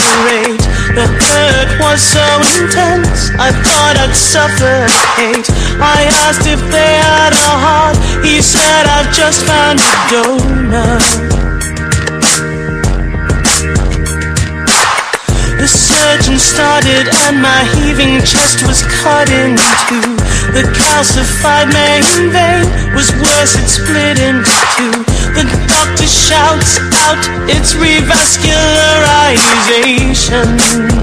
rate. The hurt was so intense, I thought I'd suffer hate. I asked if they had a heart, he said I've just found a donor. The surgeon started and my heaving chest was cut in two. The calcified main vein was worse, it split into two. The doctor shouts out, it's revascularization.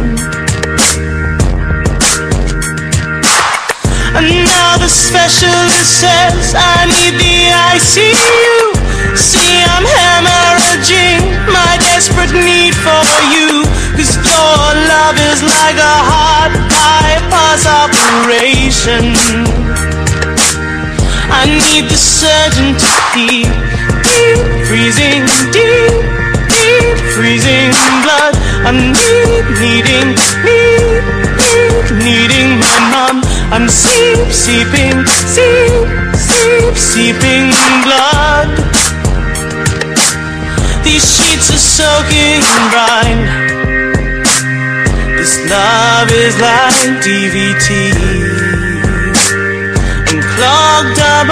And now the specialist says I need the ICU. See, I'm hemorrhaging, my desperate need for you. 'Cause your love is like a heart bypass operation. I need the surgeon to deep freezing, deep freezing blood. I'm needing my mom. I'm seeping blood. These sheets are soaking in brine. This love is like DVT and clogged up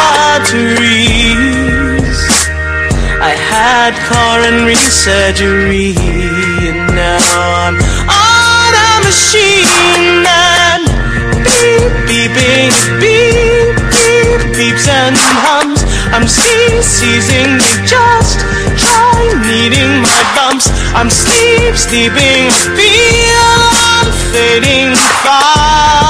arteries. I had coronary surgery and now I'm on a machine and beeping, beeps and hums. I'm seizing, they just try needing my bumps. I'm sleeping, feel I'm fading fast.